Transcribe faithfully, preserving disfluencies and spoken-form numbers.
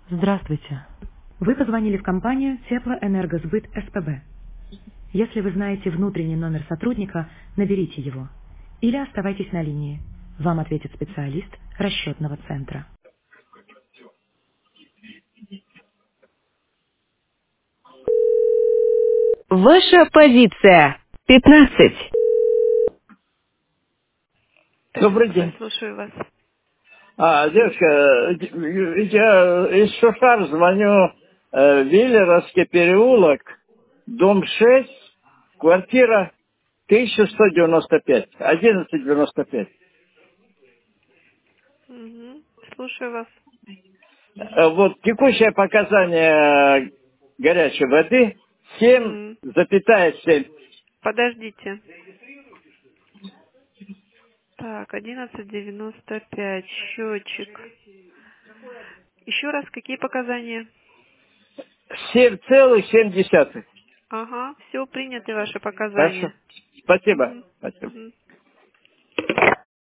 Здравствуйте. Вы позвонили в компанию Теплоэнергосбыт СПБ. Если вы знаете внутренний номер сотрудника, наберите его. Или оставайтесь на линии. Вам ответит специалист расчетного центра. Ваша позиция. пятнадцать. Добрый СПБ, день. слушаю вас. А, девушка, э, я из Шушар звоню, э, Виллеровский переулок, дом шесть, квартира тысяча сто девяносто пять, одиннадцать девяносто пять. Угу. Слушаю вас. Э, Вот текущее показание горячей воды семь М, запятая семь. Подождите. Так, одиннадцать девяносто пять, счетчик. Еще раз, какие показания? семь целых семь десятых. Ага, все, приняты ваши Хорошо. показания. Спасибо. Угу. Спасибо. Угу.